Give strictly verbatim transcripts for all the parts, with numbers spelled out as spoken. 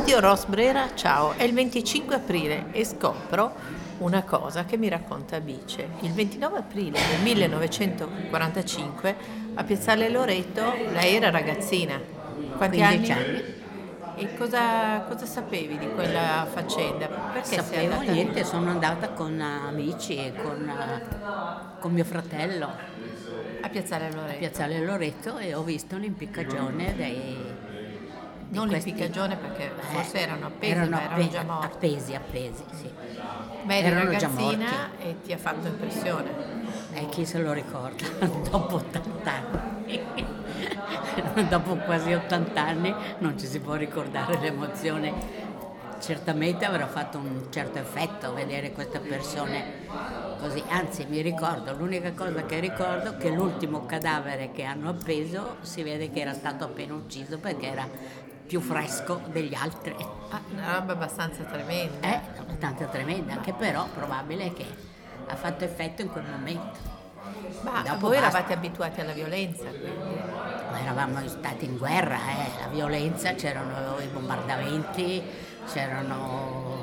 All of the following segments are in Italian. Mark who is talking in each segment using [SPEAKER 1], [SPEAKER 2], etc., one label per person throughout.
[SPEAKER 1] Radio Rosbrera, ciao, è il venticinque aprile e scopro una cosa che mi racconta Bice. Il ventinove aprile del millenovecentoquarantacinque a Piazzale Loreto lei era ragazzina. Quanti anni?
[SPEAKER 2] anni.
[SPEAKER 1] E cosa, cosa sapevi di quella faccenda? Perché sei
[SPEAKER 2] Sapevo
[SPEAKER 1] andata
[SPEAKER 2] niente,
[SPEAKER 1] lì?
[SPEAKER 2] sono andata con amici e con, con mio fratello
[SPEAKER 1] A Piazzale
[SPEAKER 2] a
[SPEAKER 1] Loreto.
[SPEAKER 2] Piazzale Loreto e ho visto l'impiccagione dei... di
[SPEAKER 1] Non
[SPEAKER 2] questi-
[SPEAKER 1] l'impiccagione perché forse
[SPEAKER 2] Eh,
[SPEAKER 1] erano appesi,
[SPEAKER 2] erano
[SPEAKER 1] ma erano
[SPEAKER 2] appe-
[SPEAKER 1] già morti.
[SPEAKER 2] appesi, appesi, sì.
[SPEAKER 1] Ma eri
[SPEAKER 2] erano già
[SPEAKER 1] ragazzina e ti ha fatto impressione.
[SPEAKER 2] E chi se lo ricorda? Dopo ottanta anni, dopo quasi ottanta anni non ci si può ricordare l'emozione. Certamente avrà fatto un certo effetto vedere queste persone così, anzi mi ricordo, l'unica cosa che ricordo è che l'ultimo cadavere che hanno appeso si vede che era stato appena ucciso perché era più fresco degli altri.
[SPEAKER 1] Ah, una roba abbastanza tremenda.
[SPEAKER 2] È abbastanza tremenda, che però probabile che ha fatto effetto in quel momento.
[SPEAKER 1] Ma
[SPEAKER 2] Dopo
[SPEAKER 1] voi
[SPEAKER 2] basta.
[SPEAKER 1] eravate abituati alla violenza, quindi.
[SPEAKER 2] Ma eravamo stati in guerra, eh, la violenza, c'erano i bombardamenti, c'erano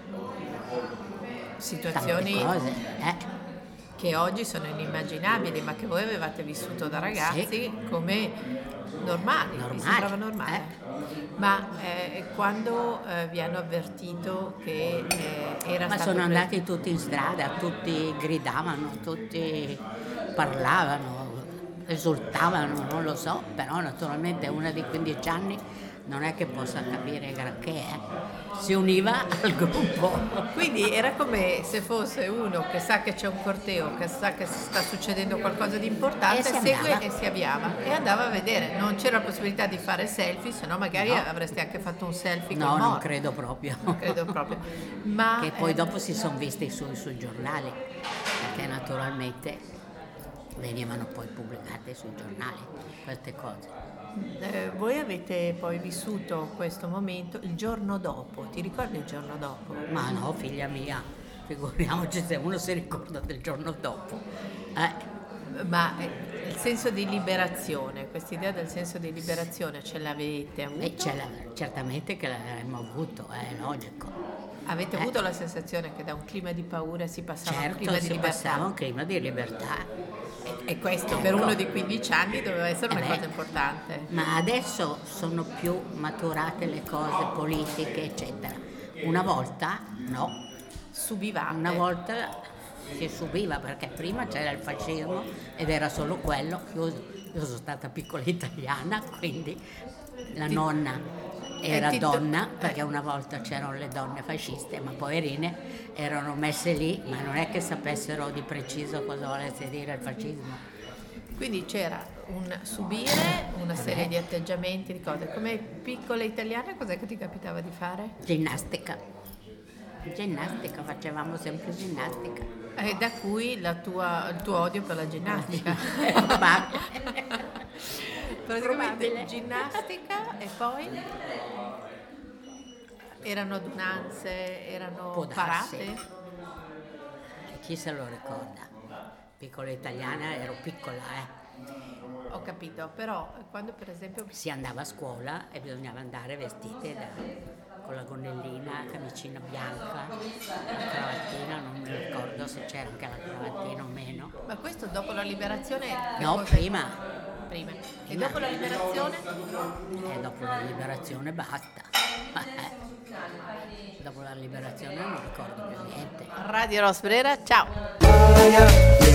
[SPEAKER 1] Situazioni
[SPEAKER 2] tante cose. Eh.
[SPEAKER 1] che oggi sono inimmaginabili, ma che voi avevate vissuto da ragazzi
[SPEAKER 2] Sì.
[SPEAKER 1] come normali, vi
[SPEAKER 2] Normali,
[SPEAKER 1] sembrava normale.
[SPEAKER 2] eh.
[SPEAKER 1] Ma eh, quando eh, vi hanno avvertito che eh, era
[SPEAKER 2] Ma
[SPEAKER 1] stato
[SPEAKER 2] sono
[SPEAKER 1] preso-
[SPEAKER 2] andati tutti in strada, tutti gridavano, tutti parlavano, esultavano, non lo so, però naturalmente una di quindici anni non è che possa capire granché, eh. Si univa al gruppo.
[SPEAKER 1] Quindi era come se fosse uno che sa che c'è un corteo, che sa che sta succedendo qualcosa di importante,
[SPEAKER 2] E si
[SPEAKER 1] segue
[SPEAKER 2] andava.
[SPEAKER 1] e si avviava e andava a vedere. Non c'era la possibilità di fare selfie, se no magari
[SPEAKER 2] No.
[SPEAKER 1] avreste anche fatto un selfie
[SPEAKER 2] No,
[SPEAKER 1] con
[SPEAKER 2] non
[SPEAKER 1] morto.
[SPEAKER 2] credo proprio.
[SPEAKER 1] Non credo proprio. Ma
[SPEAKER 2] Che poi
[SPEAKER 1] eh,
[SPEAKER 2] dopo si sono visti sui, sui giornali, perché naturalmente venivano poi pubblicate sui giornali queste cose.
[SPEAKER 1] eh, voi avete poi vissuto questo momento il giorno dopo. Ti ricordi il giorno dopo?
[SPEAKER 2] Ma no, figlia mia, figuriamoci se uno si ricorda del giorno dopo. Eh,
[SPEAKER 1] Ma eh, il senso di liberazione, questa idea del senso di liberazione ce l'avete avuto?
[SPEAKER 2] e ce l'ha- certamente che l'avremmo avuto, è logico.
[SPEAKER 1] Avete
[SPEAKER 2] Eh.
[SPEAKER 1] avuto la sensazione che da un clima di paura si passava a un
[SPEAKER 2] Certo,
[SPEAKER 1] clima di
[SPEAKER 2] si
[SPEAKER 1] libertà?
[SPEAKER 2] passava un clima di libertà.
[SPEAKER 1] E, e questo per
[SPEAKER 2] Ecco.
[SPEAKER 1] uno di quindici anni doveva essere una
[SPEAKER 2] Eh beh.
[SPEAKER 1] cosa importante.
[SPEAKER 2] Ma adesso sono più maturate le cose politiche, eccetera. Una volta no,
[SPEAKER 1] Subivate.
[SPEAKER 2] una volta si subiva perché prima c'era il fascismo ed era solo quello. Io, io sono stata piccola italiana, quindi la
[SPEAKER 1] Ti-
[SPEAKER 2] nonna era
[SPEAKER 1] e ti to-
[SPEAKER 2] donna,
[SPEAKER 1] eh.
[SPEAKER 2] perché una volta c'erano le donne fasciste, ma poverine erano messe lì, ma non è che sapessero di preciso cosa volesse dire il fascismo.
[SPEAKER 1] Quindi c'era un subire una serie
[SPEAKER 2] beh.
[SPEAKER 1] di atteggiamenti, di cose. Come piccola italiana cos'è che ti capitava di fare?
[SPEAKER 2] Ginnastica. Ginnastica, facevamo sempre ginnastica.
[SPEAKER 1] E da cui la tua- il tuo odio per la ginnastica.
[SPEAKER 2] È probabile.
[SPEAKER 1] Praticamente
[SPEAKER 2] Probabile.
[SPEAKER 1] ginnastica e poi erano adunanze, erano
[SPEAKER 2] Può darsi.
[SPEAKER 1] parate.
[SPEAKER 2] E chi se lo ricorda? Piccola italiana, ero piccola, eh.
[SPEAKER 1] Ho capito, però quando per esempio
[SPEAKER 2] Si andava a scuola e bisognava andare vestite da- con la gonnellina, camicina bianca, la cravattina, non mi ricordo se c'era anche la cravattina o meno.
[SPEAKER 1] ma questo dopo la liberazione che
[SPEAKER 2] No,
[SPEAKER 1] cosa-
[SPEAKER 2] prima.
[SPEAKER 1] prima. E dopo la liberazione
[SPEAKER 2] E dopo la liberazione basta. Eh. Dopo la liberazione non ricordo più niente.
[SPEAKER 1] Radio Rosbrera, ciao.
[SPEAKER 3] Yeah.